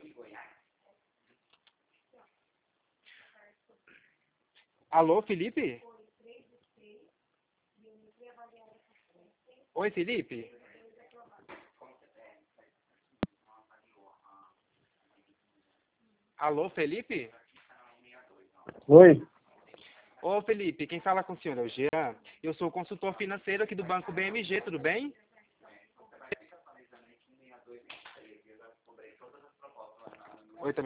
Alô, Felipe? Oi, Felipe? Alô, Felipe? Oi, Ô, Felipe, quem fala com o senhor é o Jean. Eu sou consultor financeiro aqui do Banco BMG, tudo bem?